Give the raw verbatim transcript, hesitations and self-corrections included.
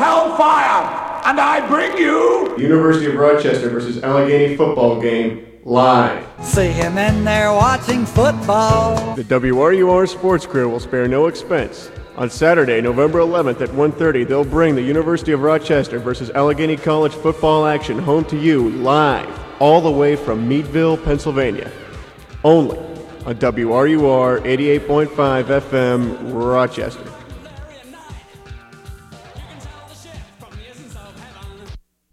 hellfire, and I bring you University of Rochester versus Allegheny football game live. See him in there watching football. The W R U R Sports Crew will spare no expense. On Saturday, November eleventh at one thirty, they'll bring the University of Rochester versus Allegheny College football action home to you live, all the way from Meadville, Pennsylvania. Only on W R U R eighty-eight point five F M, Rochester.